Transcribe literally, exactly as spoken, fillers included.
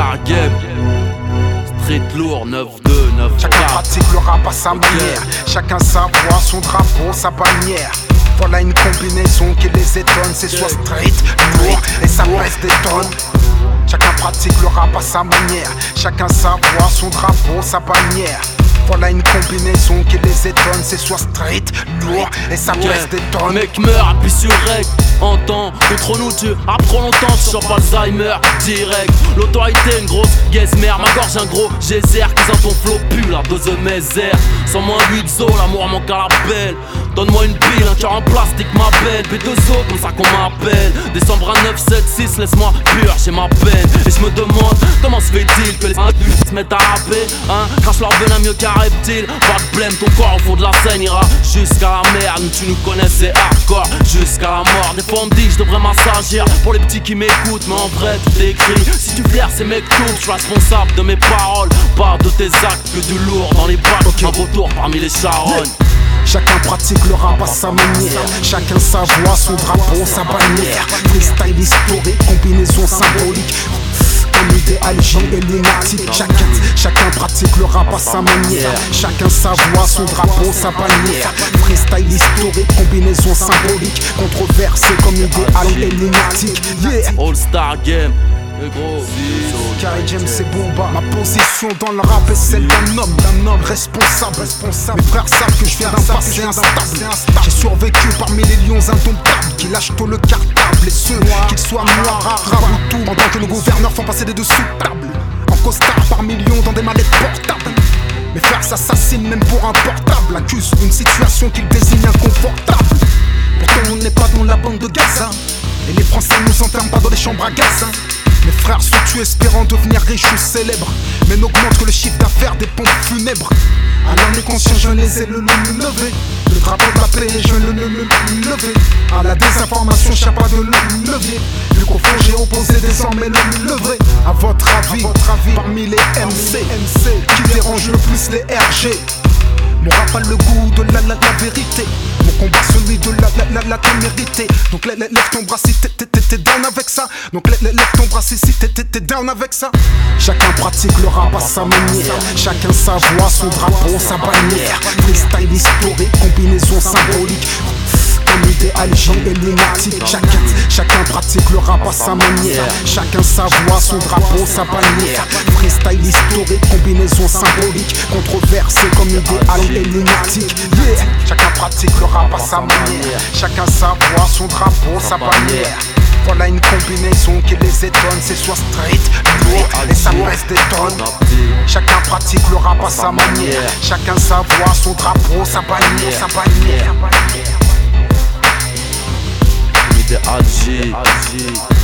Star Game, Street Lourd, neuf deux, neuf quatre. Chacun pratique le rap à sa manière, chacun sa voix, son drapeau, sa bannière. Voilà une combinaison qui les étonne, c'est soit street, lourd et ça pèse des tonnes. Chacun pratique le rap à sa manière, chacun sa voix, son drapeau, sa bannière. Voilà une combinaison qui les étonne, c'est soit street, lourd et ça pèse des tonnes. Mec meurt, appuie sur rec, entends, contre nous tu apprends longtemps, tu chopes Alzheimer, direct. L'autorité une grosse guesse mère, ma gorge un gros geyser, qui dans ton flow pue la dose de mes airs. Sans moins huit zo, l'amour manque à la belle. Donne-moi une pile, un cœur en plastique m'appelle. B deux O, comme ça qu'on m'appelle. Décembre à neuf sept six, laisse-moi pur, j'ai ma peine. Et je me demande, comment se fait-il que les adultes se mettent à rapper, hein? Crache leur venin mieux qu'un reptile. Pas de blême, ton corps au fond de la scène ira jusqu'à la merde. Tu nous connais, c'est hardcore, jusqu'à la mort. Des fois on me dit que je devrais m'assagir pour les petits qui m'écoutent, mais en vrai tout est écrit. Si tu flaires c'est mec tout, je suis responsable de mes paroles, pas de tes actes, que du lourd dans les bacs. Okay. Un retour parmi les charognes. Chacun pratique le rap à sa manière, chacun sa voix, son drapeau, sa bannière. Freestyle historique, combinaison symbolique, comme idéologie et lunatique. Chacun, chacun pratique le rap à sa manière, chacun sa voix, son drapeau, sa bannière. Freestyle historique, combinaison symbolique, controversé comme idéal et lunatique. Yeah. All Star Game. Carré James c'est Booba. Ma position dans le rap est celle d'un homme, d'un homme responsable, responsable. Mes frères savent que je viens d'un passé instable. J'ai survécu parmi les lions indomptables qui lâchent tôt le cartable. Et ceux, qu'ils soient noirs, arabes ou tout, pendant que nos gouverneurs font passer des dessous tables en costard par millions dans des mallettes portables. Mes frères s'assassinent même pour un portable, accusent une situation qu'ils désignent inconfortable. Pourtant on n'est pas dans la bande de Gaza, et les Français nous enferment pas dans les chambres à gaz, hein. Mes frères se tuent espérant devenir riches ou célèbres, mais n'augmente que le chiffre d'affaires des pompes funèbres. Alors les conscients je les ai le levé, le drapeau de la paix je le levé. À la désinformation je pas de le levier, vu qu'au fond j'ai opposé désormais le levré. À votre avis, parmi les M C, qui dérange le plus les R G? Mon rap a le goût de la, la, la vérité. Mon combat celui de la, la, la, la témérité. Donc lève ton bras si t'es down avec ça. Donc lève ton bras si t'es down avec ça. Chacun pratique le rap à sa manière, chacun sa voix, son drapeau, sa bannière. Freestyle historique, combinaison symbolique, comme idéologie et lunatique. Chacun, chacun pratique le rap à sa manière, chacun sa voix, son drapeau, sa bannière. Freestyle historique, combinaison symbolique, controversé comme idéal et lunatique. Yeah. Chacun pratique le rap à sa manière, chacun sa voix, son drapeau, sa bannière. Voilà une combinaison qui les étonne, c'est soit street, lourd et ça pèse des tonnes. Chacun pratique le rap à sa manière, chacun sa voix, son drapeau, sa bannière, sa bannière. Idéal G.